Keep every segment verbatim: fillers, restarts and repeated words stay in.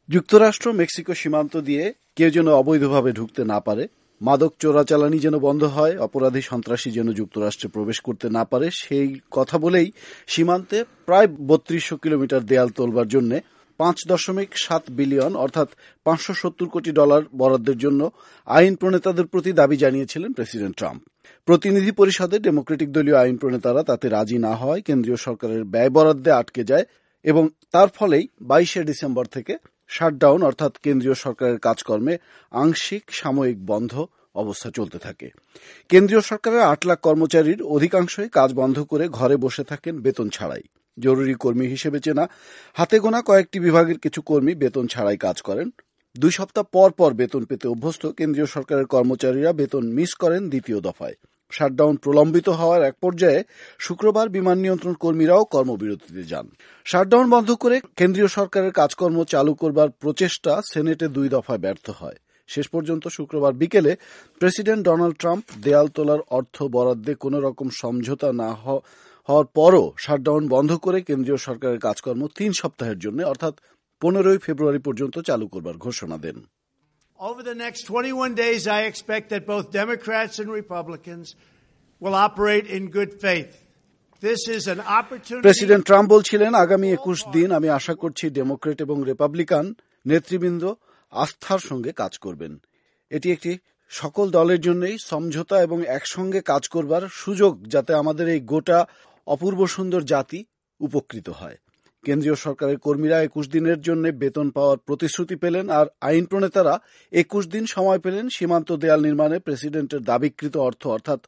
যুক্তরাষ্ট্র মেক্সিকো সীমান্ত দিয়ে কেউ যেন অবৈধভাবে ঢুকতে না পারে, মাদক চোরাচালানি যেন বন্ধ হয়, অপরাধী সন্ত্রাসী যেন যুক্তরাষ্ট্রে প্রবেশ করতে না পারে, সেই কথা বলেই সীমান্তে প্রায় বত্রিশশো কিলোমিটার দেয়াল তোলবার জন্য পাঁচ দশমিক সাত বিলিয়ন অর্থাৎ পাঁচশো সত্তর কোটি ডলার বরাদ্দের জন্য আইন প্রণেতাদের প্রতি দাবি জানিয়েছিলেন প্রেসিডেন্ট ট্রাম্প। প্রতিনিধি পরিষদে ডেমোক্রেটিক দলীয় আইন প্রণেতারা তাতে রাজি না হওয়ায় কেন্দ্রীয় সরকারের ব্যয় বরাদ্দে আটকে যায় এবং তার ফলেই বাইশে ডিসেম্বর থেকে শাটডাউন অর্থাৎ কেন্দ্রীয় সরকারের কাজকর্মে আংশিক সাময়িক বন্ধ অবস্থা চলতে থাকে। কেন্দ্রীয় সরকারের আট লাখ কর্মচারীর অধিকাংশই কাজ বন্ধ করে ঘরে বসে থাকেন বেতন ছাড়াই। জরুরি কর্মী হিসেবে চেনা হাতে গোনা কয়েকটি বিভাগের কিছু কর্মী বেতন ছাড়াই কাজ করেন। দুই সপ্তাহ পর পর বেতন পেতে অভ্যস্ত কেন্দ্রীয় সরকারের কর্মচারীরা বেতন মিস করেন দ্বিতীয় দফায়। শাটডাউন প্রলম্বিত হওয়ার এক পর্যায়ে শুক্রবার বিমান নিয়ন্ত্রণ কর্মীরাও কর্মবিরতিতে যান। শাটডাউন বন্ধ করে কেন্দ্রীয় সরকারের কাজকর্ম চালু করবার প্রচেষ্টা সেনেটে দুই দফায় ব্যর্থ হয়। শেষ পর্যন্ত শুক্রবার বিকেলে প্রেসিডেন্ট ডোনাল্ড ট্রাম্প দেয়াল তোলার অর্থ বরাদ্দে কোনো রকম সমঝোতা না হওয়ার পরও শাটডাউন বন্ধ করে কেন্দ্রীয় সরকারের কাজকর্ম তিন সপ্তাহের জন্য অর্থাৎ পনেরোই ফেব্রুয়ারি পর্যন্ত চালু করবার ঘোষণা দেন। Over the next twenty-one days, I expect that both Democrats and Republicans will operate in good faith. This is an opportunity. President Trump বলছিলেন, আগামী একুশ দিন আমি আশা করছি ডেমোক্রেট এবং রিপাবলিকান নেতৃবৃন্দ আস্থার সঙ্গে কাজ করবেন। এটি একটি সকল দলের জন্যই সমঝোতা এবং একসঙ্গে কাজ করবার সুযোগ, যাতে আমাদের এই গোটা অপূর্ব সুন্দর জাতি উপকৃত হয়। কেন্দ্রীয় সরকারের কর্মীরা একুশ দিনের জন্য বেতন পাওয়ার প্রতিশ্রুতি পেলেন, আর আইন প্রণেতারা একুশ দিন সময় পেলেন সীমান্ত দেয়াল নির্মাণে প্রেসিডেন্টের দাবিকৃত অর্থ অর্থাৎ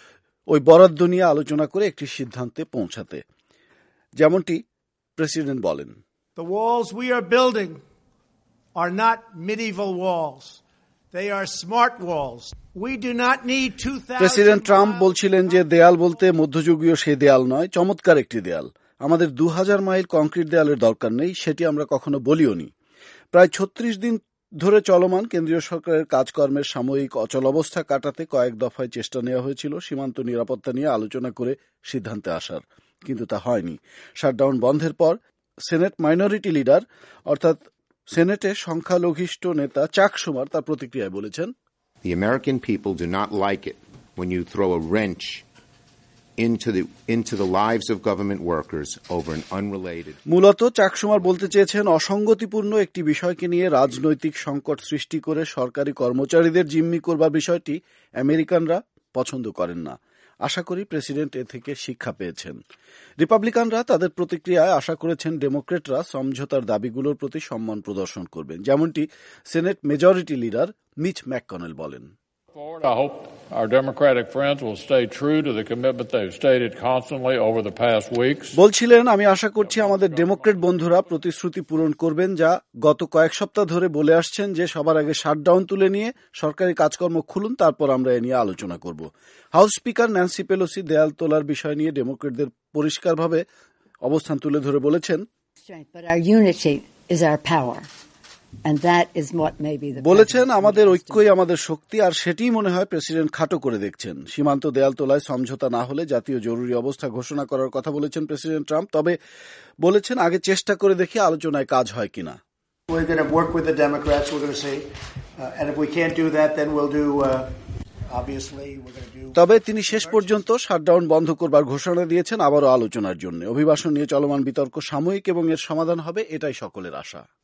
ওই বরাদ্দ নিয়ে আলোচনা করে একটি সিদ্ধান্তে পৌঁছাতে। যেমনটি প্রেসিডেন্ট বলেন, The walls we are building are not medieval walls. They are smart walls. We do not need two thousand. President Trump বলছিলেন যে দেয়াল বলতে মধ্যযুগীয় সেই দেয়াল নয়, চমৎকার একটি দেয়াল। আমাদের দু হাজার মাইল কংক্রিট দেয়ালের দরকার নেই, সেটি আমরা কখনো বলিওনি। প্রায় ছত্রিশ দিন ধরে চলমান কেন্দ্রীয় সরকারের কাজকর্মের সাময়িক অচল অবস্থা কাটাতে কয়েক দফায় চেষ্টা নেওয়া হয়েছিল সীমান্ত নিরাপত্তা নিয়ে আলোচনা করে সিদ্ধান্তে আসার, কিন্তু তা হয়নি। শাটডাউন বন্ধের পর সেনেট মাইনরিটি লিডার অর্থাৎ সেনেটে সংখ্যালঘিষ্ঠ নেতা চাক শুমার তার প্রতিক্রিয়ায় বলেছেন, The American people do not like it when you throw a wrench into the into the lives of government workers over an unrelated. মূলত চাক শুমার বলতে চেয়েছেন, অসঙ্গতিপূর্ণ একটি বিষয়কে নিয়ে রাজনৈতিক সংকট সৃষ্টি করে সরকারি কর্মচারীদের জিম্মি করবার বিষয়টি আমেরিকানরা পছন্দ করেন না। আশা করি প্রেসিডেন্ট এ থেকে শিক্ষা পেয়েছেন। রিপাবলিকানরা তাদের প্রতিক্রিয়ায় আশা করেছেন ডেমোক্রেটরা সমঝোতার দাবিগুলোর প্রতি সম্মান প্রদর্শন করবেন, যেমনটি senate majority leader Mitch McConnell বলেন। I hope our Democratic friends will stay true to the commitment they've stated constantly over the past weeks. বলছিলেন, আমি আশা করছি আমাদের ডেমোক্রেট বন্ধুরা প্রতিশ্রুতি পূরণ করবেন, যা গত কয়েক সপ্তাহ ধরে বলে আসছেন যে সবার আগে শাটডাউন তুলে নিয়ে সরকারি কাজকর্ম খুলুন, তারপর আমরা এ নিয়ে আলোচনা করব। হাউস স্পিকার ন্যান্সি পেলোসি দেয়াল তোলার বিষয় নিয়ে ডেমোক্রেটদের পরিষ্কারভাবে অবস্থান তুলে ধরে বলেছেন, But our unity is our power. And that is what may be the বলেছেন, আমাদের ঐক্যই আমাদের শক্তি, আর সেটিই মনে হয় প্রেসিডেন্ট খাটো করে দেখছেন। সীমান্ত দেয়াল তোলায় সমঝোতা না হলে জাতীয় জরুরি অবস্থা ঘোষণা করার কথা বলেছেন প্রেসিডেন্ট ট্রাম্প। তবে বলেছেন, আগে চেষ্টা করে দেখি আলোচনায় কাজ হয় কিনা। We're going to work with the Democrats, we're going to see. Uh, and if we can't do that, then we'll do, uh, obviously, we're going to do. তবে তিনি শেষ পর্যন্ত শাটডাউন বন্ধ করবার ঘোষণা দিয়েছেন আবারও আলোচনার জন্য। অভিবাসন নিয়ে চলমান বিতর্ক সাময়িক এবং এর সমাধান হবে, এটাই সকলের আশা।